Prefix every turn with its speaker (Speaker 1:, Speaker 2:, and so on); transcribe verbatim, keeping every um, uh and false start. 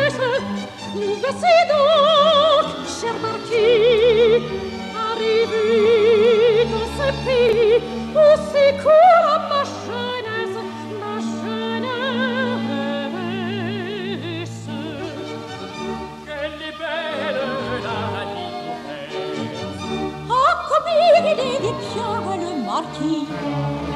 Speaker 1: Voici donc, cher marquis, arrivé dans ce pays où s'écoule ma jeunesse, ma jeunesse.
Speaker 2: Quelle est belle la Nicoise!
Speaker 1: Ah, comme il est bien le marquis!